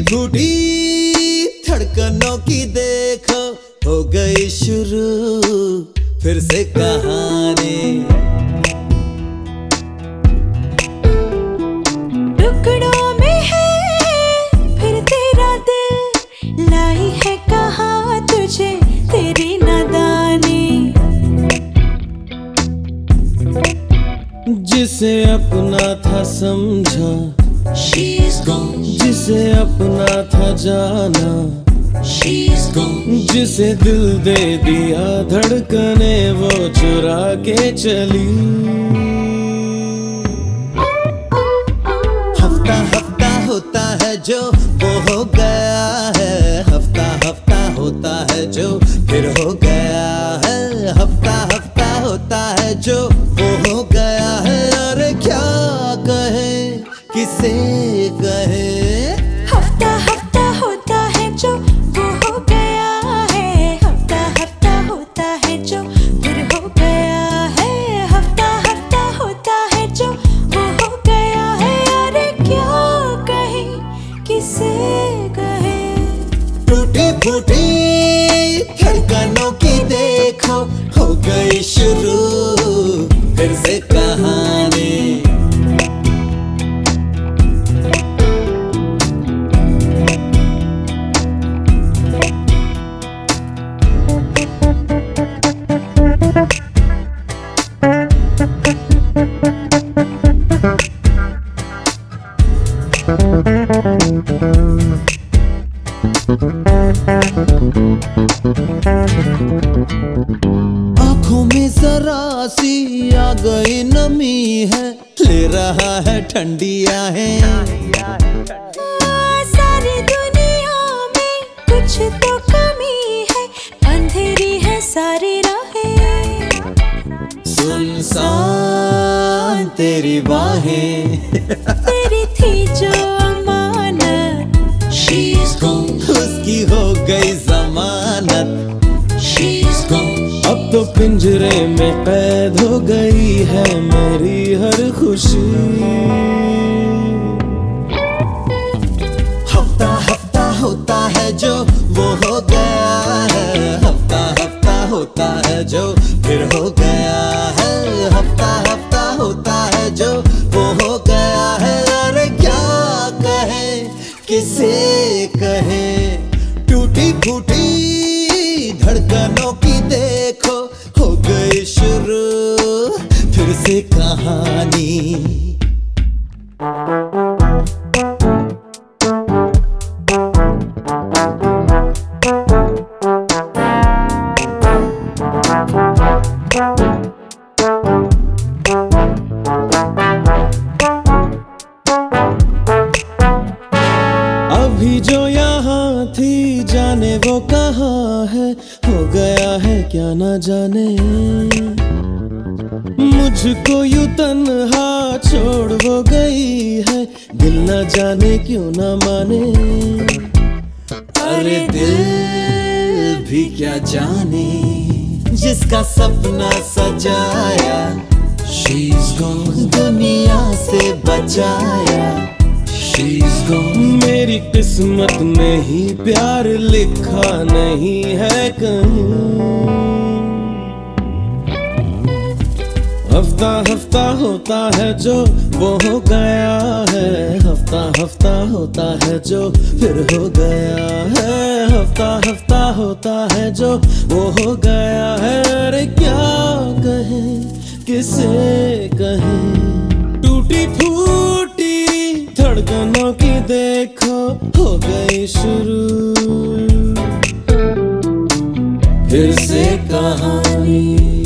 फूटी धड़कनों की देखो हो गई शुरू फिर से कहानी। टुकड़ों में है फिर तेरा दिल, लाई है कहाँ तुझे तेरी नादानी। जिसे अपना था समझा She's gone, जिसे अपना था जाना she's gone, जिसे दिल दे दिया धड़कने वो चुरा के चली। हफ्ता हफ्ता होता है जो वो हो गया है, हफ्ता हफ्ता होता है जो फिर हो गया है, हफ्ता हफ्ता होता है जो वो हो गया है। अरे क्या कहे किसे कहे, हफ्ता हफ्ता होता है जो वो हो गया है, हफ्ता हफ्ता होता है जो फिर हो गया है, हफ्ता हफ्ता होता है जो वो हो गया है। अरे क्या कहे किसे कहे, टूटी फूटी धड़कनों की देखो हो गई शुरू फिर से कहानी। आँखों में जरा सी आ गई नमी है, ले रहा है ठंडी आहें। सारी दुनिया में कुछ तो कमी है, अंधेरी है सारी राहें। सुनसान तेरी बाहें तेरी थी जो अमानत, She's gone, उसकी हो गई जमानत। she's gone, अब तो पिंजरे में कैद हो गई है मेरी हर खुशी। हफ्ता हफ्ता होता है जो वो हो गया है, हफ्ता हफ्ता होता है जो फिर हो गया है, हफ्ता हफ्ता होता है जो वो हो गया है। अरे क्या कहे किसे कहे, टूटी फूटी धड़कनों की देखो हो गई शुरू फिर से कहानी। अभी जो यहाँ थी जाने वो कहाँ है, हो गया है क्या ना जाने। मुझको यूं तन्हा छोड़ वो गई है, दिल न जाने क्यों ना माने। अरे दिल भी क्या जाने जिसका सपना सजाया, She's gone, दुनिया से बचाया। She's gone, मेरी किस्मत में ही प्यार लिखा नहीं है कहीं। हफ्ता हफ्ता होता है जो वो हो गया है, हफ्ता हफ्ता होता है जो फिर हो गया है, हफ्ता हफ्ता होता है जो वो हो गया है। अरे क्या कहे किसे कहे, टूटी फूटी धड़कनों की देखो हो गई शुरू फिर से कहानी।